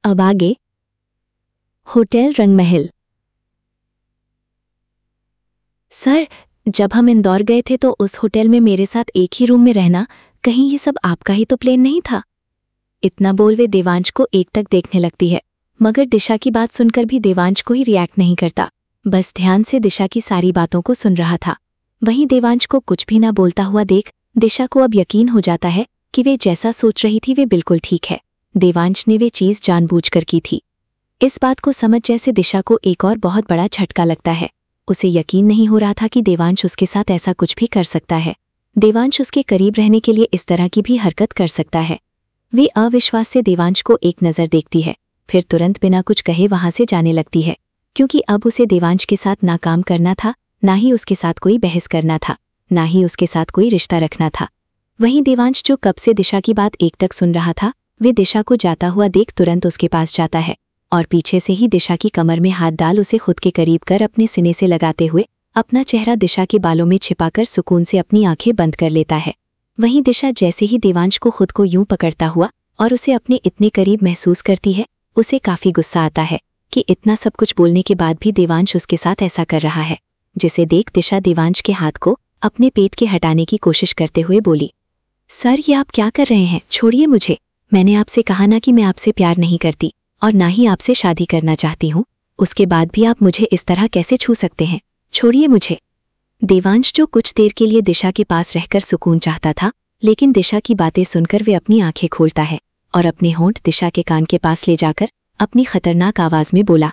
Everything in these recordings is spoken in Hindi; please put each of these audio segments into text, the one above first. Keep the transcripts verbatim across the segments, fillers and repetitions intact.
अब आगे होटल रंगमहल। सर, जब हम इंदौर गए थे तो उस होटल में मेरे साथ एक ही रूम में रहना, कहीं ये सब आपका ही तो प्लान नहीं था? इतना बोल वे देवांश को एकटक देखने लगती है, मगर दिशा की बात सुनकर भी देवांश को ही रिएक्ट नहीं करता, बस ध्यान से दिशा की सारी बातों को सुन रहा था। वहीं देवांश को कुछ भी ना बोलता हुआ देख दिशा को अब यकीन हो जाता है कि वे जैसा सोच रही थी वे बिल्कुल ठीक है। देवांश ने वे चीज जानबूझकर की थी। इस बात को समझ जैसे दिशा को एक और बहुत बड़ा झटका लगता है। उसे यकीन नहीं हो रहा था कि देवांश उसके साथ ऐसा कुछ भी कर सकता है। देवांश उसके करीब रहने के लिए इस तरह की भी हरकत कर सकता है। वे अविश्वास से देवांश को एक नज़र देखती है, फिर तुरंत बिना कुछ कहे वहां से जाने लगती है, क्योंकि अब उसे देवांश के साथ ना काम करना था, ना ही उसके साथ कोई बहस करना था, ना ही उसके साथ कोई रिश्ता रखना था। वहीं देवांश जो कब से दिशा की बात एकटक सुन रहा था, वे दिशा को जाता हुआ देख तुरंत उसके पास जाता है और पीछे से ही दिशा की कमर में हाथ डाल उसे खुद के करीब कर अपने सीने से लगाते हुए अपना चेहरा दिशा के बालों में छिपाकर सुकून से अपनी आंखें बंद कर लेता है। वहीं दिशा जैसे ही देवांश को खुद को यूं पकड़ता हुआ और उसे अपने इतने करीब महसूस करती है, उसे काफी गुस्सा आता है कि इतना सब कुछ बोलने के बाद भी देवांश उसके साथ ऐसा कर रहा है, जिसे देख दिशा देवांश के हाथ को अपने पेट के हटाने की कोशिश करते हुए बोली, सर ये आप क्या कर रहे हैं? छोड़िए मुझे। मैंने आपसे कहा ना कि मैं आपसे प्यार नहीं करती और ना ही आपसे शादी करना चाहती हूँ, उसके बाद भी आप मुझे इस तरह कैसे छू सकते हैं? छोड़िए मुझे। देवांश जो कुछ देर के लिए दिशा के पास रहकर सुकून चाहता था, लेकिन दिशा की बातें सुनकर वे अपनी आंखें खोलता है और अपने होंठ दिशा के कान के पास ले जाकर अपनी खतरनाक आवाज में बोला,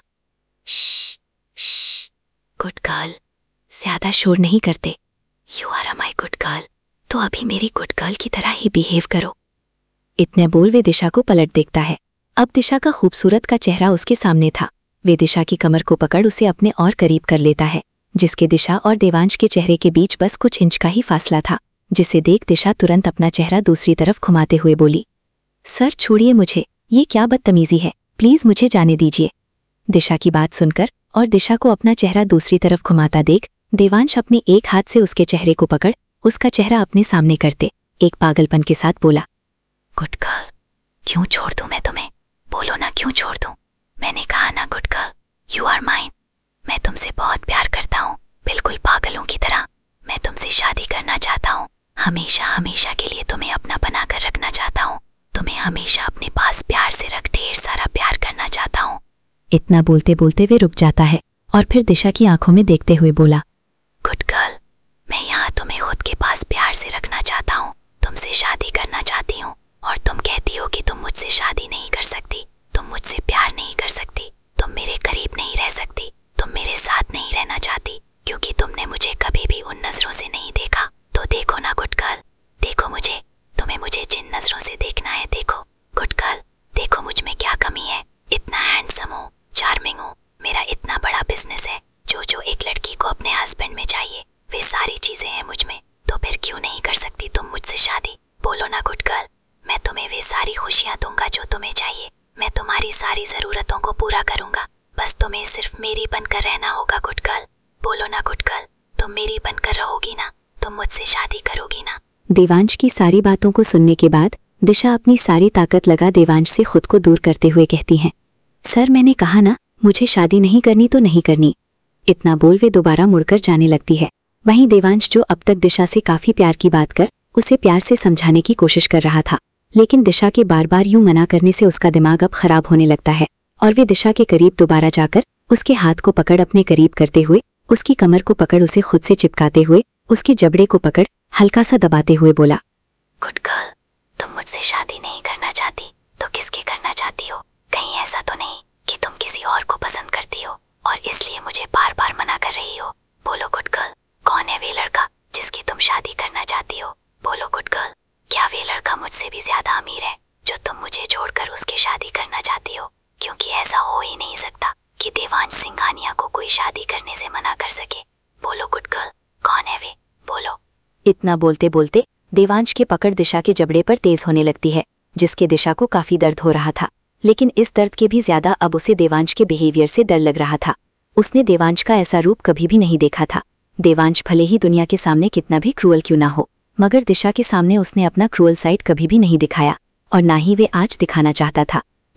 श्श, श्श, गुड गर्ल, ज्यादा शोर नहीं करते। You are a my good girl, तो अभी मेरी गुड गर्ल की तरह ही बिहेव करो। इतने बोल वे दिशा को पलट देखता है। अब दिशा का खूबसूरत का चेहरा उसके सामने था। वे दिशा की कमर को पकड़ उसे अपने और करीब कर लेता है, जिसके दिशा और देवांश के चेहरे के बीच बस कुछ इंच का ही फासला था, जिसे देख दिशा तुरंत अपना चेहरा दूसरी तरफ घुमाते हुए बोली, सर छोड़िए मुझे, ये क्या बदतमीजी है, प्लीज मुझे जाने दीजिए। दिशा की बात सुनकर और दिशा को अपना चेहरा दूसरी तरफ घुमाता देख देवांश अपने एक हाथ से उसके चेहरे को पकड़ उसका चेहरा अपने सामने करते एक पागलपन के साथ बोला, गुड गर्ल, क्यों छोड़ दूं मैं तुम्हें? बोलो ना, क्यों छोड़ दूं? मैंने कहा ना good girl, you are mine. मैं तुमसे बहुत प्यार करता हूँ, बिल्कुल पागलों की तरह। मैं तुमसे शादी करना चाहता हूँ, हमेशा हमेशा के लिए तुम्हें अपना बनाकर रखना चाहता हूँ, तुम्हें हमेशा अपने पास प्यार से रख ढेर सारा प्यार करना चाहता हूँ। इतना बोलते बोलते वे रुक जाता है और फिर दिशा की आंखों में देखते हुए बोला, गुड गर्ल, मैं यहाँ तुम्हें खुद के पास प्यार से रखना चाहता हूँ, तुमसे शादी करना चाहती हूँ और तुम कहती हो कि तुम मुझसे शादी नहीं कर सकती, तुम मुझसे प्यार नहीं कर सकती, तुम मेरे करीब नहीं रह सकती, तुम मेरे साथ नहीं रहना चाहती, क्योंकि तुमने मुझे कभी भी उन नजरों से नहीं देखा। तो देखो ना गुड गर्ल, देखो मुझे, तुम्हें मुझे जिन नजरों से देखना है देखो। गुड गर्ल, देखो मुझ में क्या कमी है, इतना हैंडसम हूँ, चार्मिंग हूँ, मेरा इतना बड़ा बिजनेस है, जो जो एक लड़की को अपने हस्बैंड में चाहिए वे सारी चीजें हैं मुझ में, तो फिर क्यों नहीं कर सकती तुम मुझसे शादी? बोलो ना गुड गर्ल, मैं तुम्हें वे सारी खुशियाँ दूंगा जो तुम्हें चाहिए, मैं तुम्हारी सारी जरूरतों को पूरा करूंगा, बस तुम्हें सिर्फ मेरी बनकर रहना होगा गुड गर्ल। बोलो ना गुड गर्ल, तुम मेरी बनकर रहोगी ना, तुम मुझसे शादी करोगी ना? देवांश की सारी बातों को सुनने के बाद दिशा अपनी सारी ताकत लगा देवांश से खुद को दूर करते हुए कहती हैं, सर मैंने कहा ना, मुझे शादी नहीं करनी तो नहीं करनी। इतना बोल वे दोबारा मुड़कर जाने लगती है। वहीं देवांश जो अब तक दिशा से काफी प्यार की बात कर उसे प्यार से समझाने की कोशिश कर रहा था, लेकिन दिशा के बार बार यूं मना करने से उसका दिमाग अब खराब होने लगता है और वे दिशा के करीब दोबारा जाकर उसके हाथ को पकड़ अपने करीब करते हुए उसकी कमर को पकड़ उसे खुद से चिपकाते हुए उसके जबड़े को पकड़ हल्का सा दबाते हुए बोला, गुड गर्ल, तुम मुझसे शादी नहीं करना चाहती तो किसके करना चाहती हो? कहीं ऐसा तो नहीं कि तुम किसी और को पसंद करती हो और इसलिए मुझे बार बार मना कर रही हो? बोलो गुड गर्ल, कौन है वे लड़का जिसकी तुम शादी करना चाहती हो? बोलो गुड गर्ल, क्या वे लड़का मुझसे भी ज्यादा अमीर है जो तुम मुझे छोड़कर उसकी शादी करना चाहती हो? क्योंकि ऐसा हो ही नहीं सकता कि देवांश सिंघानिया को कोई शादी करने से मना कर सके। बोलो गुड गर्ल, कौन है वे? बोलो। इतना बोलते बोलते देवांश की पकड़ दिशा के जबड़े पर तेज होने लगती है, जिसके दिशा को काफी दर्द हो रहा था, लेकिन इस दर्द के भी ज्यादा अब उसे देवांश के बिहेवियर से डर लग रहा था। उसने देवांश का ऐसा रूप कभी भी नहीं देखा था। देवांश भले ही दुनिया के सामने कितना भी क्रूअल क्यों ना हो, मगर दिशा के सामने उसने अपना क्रूअल साइड कभी भी नहीं दिखाया और ना ही वे आज दिखाना चाहता था।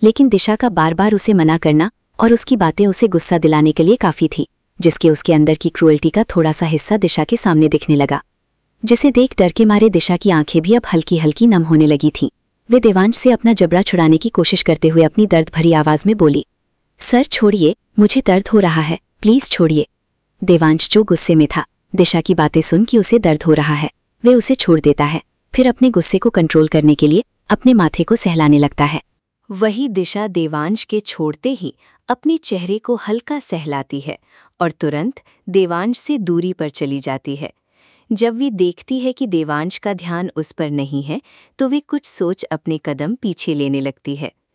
लेकिन दिशा का बार बार उसे मना करना और उसकी बातें उसे गुस्सा दिलाने के लिए काफ़ी थी, जिसके उसके अंदर की क्रूएल्टी का थोड़ा सा हिस्सा दिशा के सामने दिखने लगा, जिसे देख डर के मारे दिशा की आंखें भी अब हल्की हल्की नम होने लगी थीं। वे देवांश से अपना जबड़ा छुड़ाने की कोशिश करते हुए अपनी दर्द भरी आवाज़ में बोली, सर छोड़िए, मुझे दर्द हो रहा है, प्लीज़ छोड़िए। देवांश जो गुस्से में था दिशा की बातें सुन कि उसे दर्द हो रहा है, वे उसे छोड़ देता है, फिर अपने गुस्से को कंट्रोल करने के लिए अपने माथे को सहलाने लगता है। वही दिशा देवांश के छोड़ते ही अपने चेहरे को हल्का सहलाती है और तुरंत देवांश से दूरी पर चली जाती है। जब वे देखती है कि देवांश का ध्यान उस पर नहीं है तो वे कुछ सोच अपने कदम पीछे लेने लगती है।